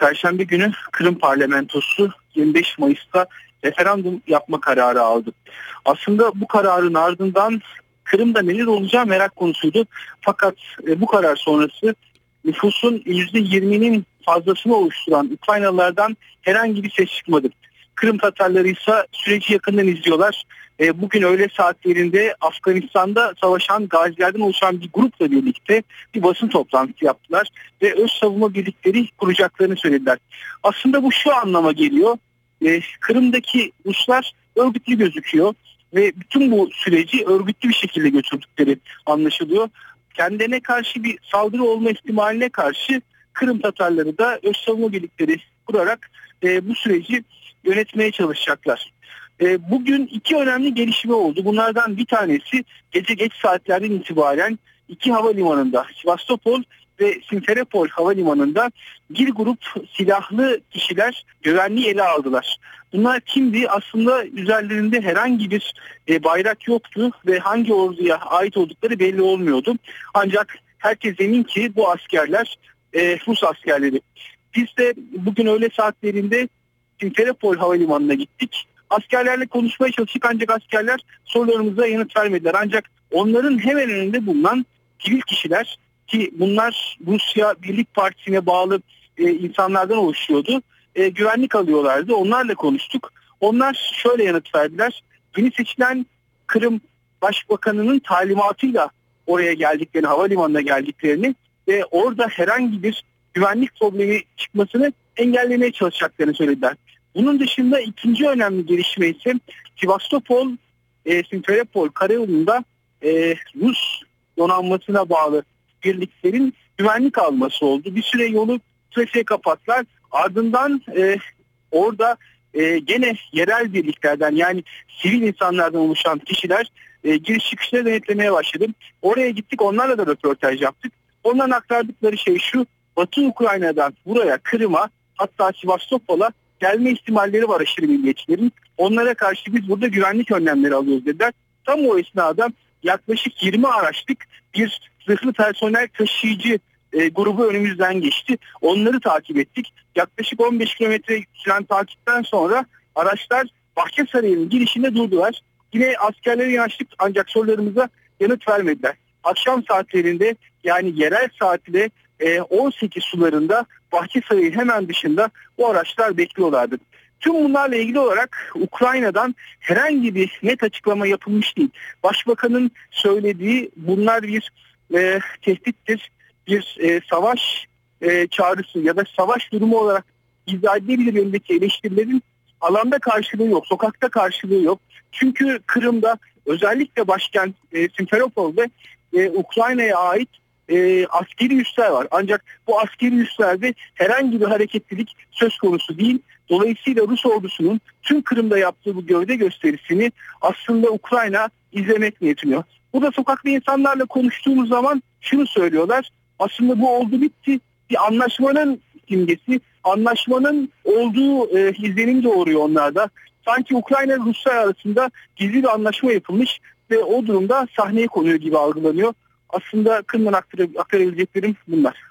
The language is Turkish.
Perşembe günü Kırım Parlamentosu 25 Mayıs'ta referandum yapma kararı aldı. Aslında bu kararın ardından Kırım'da neler olacağı merak konusuydu. Fakat bu karar sonrası nüfusun %20'nin fazlasını oluşturan Ukraynalılardan herhangi bir ses çıkmadı. Kırım Tatarları ise süreci yakından izliyorlar. Bugün öğle saatlerinde Afganistan'da savaşan gazilerden oluşan bir grupla birlikte bir basın toplantısı yaptılar ve öz savunma birlikleri kuracaklarını söylediler. Aslında bu şu anlama geliyor. Kırım'daki Ruslar örgütlü gözüküyor ve bütün bu süreci örgütlü bir şekilde götürdükleri anlaşılıyor. Kendilerine karşı bir saldırı olma ihtimaline karşı Kırım Tatarları da öz savunma birlikleri kurarak bu süreci yönetmeye çalışacaklar. Bugün iki önemli gelişme oldu. Bunlardan bir tanesi gece geç saatlerden itibaren iki havalimanında, Sivastopol ve Simferopol havalimanında bir grup silahlı kişiler güvenliği ele aldılar. Bunlar kimdi? Aslında üzerlerinde herhangi bir bayrak yoktu ve hangi orduya ait oldukları belli olmuyordu. Ancak herkes emin ki bu askerler Rus askerleri. Biz de bugün öğle saatlerinde Simferopol havalimanına gittik. Askerlerle konuşmaya çalıştık ancak askerler sorularımıza yanıt vermediler. Ancak onların hemen önünde bulunan sivil kişiler ki bunlar Rusya Birlik Partisi'ne bağlı insanlardan oluşuyordu. Güvenlik alıyorlardı. Onlarla konuştuk. Onlar şöyle yanıt verdiler. Yeni seçilen Kırım Başbakanı'nın talimatıyla oraya geldiklerini, havalimanına geldiklerini ve orada herhangi bir güvenlik problemi çıkmasını engellemeye çalışacaklarını söylediler. Bunun dışında ikinci önemli gelişme ise Sivastopol, Simferopol karayolunda Rus donanmasına bağlı birliklerin güvenlik alması oldu. Bir süre yolu trafiğe kapattılar. Ardından orada gene yerel birliklerden yani sivil insanlardan oluşan kişiler giriş çıkışları denetlemeye başladı. Oraya gittik, onlarla da röportaj yaptık. Onların aktardıkları şey şu: Batı Ukrayna'dan buraya, Kırım'a, hatta Sivastopol'a gelme ihtimalleri var aşırı milliyetçilerin. Onlara karşı biz burada güvenlik önlemleri alıyoruz dediler. Tam o esnada yaklaşık 20 araçlık bir zırhlı personel taşıyıcı grubu önümüzden geçti. Onları takip ettik. Yaklaşık 15 kilometre süren takipten sonra araçlar Bahçesaray'ın girişinde durdular. Yine askerlere yanaştık ancak sorularımıza yanıt vermediler. Akşam saatlerinde yani yerel saatle 18 sularında Bahçesaray'ın hemen dışında bu araçlar bekliyorlardı. Tüm bunlarla ilgili olarak Ukrayna'dan herhangi bir net açıklama yapılmış değil. Başbakanın söylediği bunlar bir tehdittir, bir savaş çağrısı ya da savaş durumu olarak izah edilebilir yönündeki eleştirilerin alanda karşılığı yok, sokakta karşılığı yok. Çünkü Kırım'da özellikle başkent Simferopol'de Ukrayna'ya ait askeri üsler var. Ancak bu askeri üslerde herhangi bir hareketlilik söz konusu değil. Dolayısıyla Rus ordusunun tüm Kırım'da yaptığı bu gövde gösterisini aslında Ukrayna izlemek niyetiniyor. Bu da sokakta insanlarla konuştuğumuz zaman şunu söylüyorlar: aslında bu oldu bitti. Bir anlaşmanın simgesi, anlaşmanın olduğu izlenim doğuruyor onlarda. Sanki Ukrayna ve Rusya arasında gizli bir anlaşma yapılmış ve o durumda sahneye konuyor gibi algılanıyor. Aslında Kırım'dan aktarabileceklerim bunlar.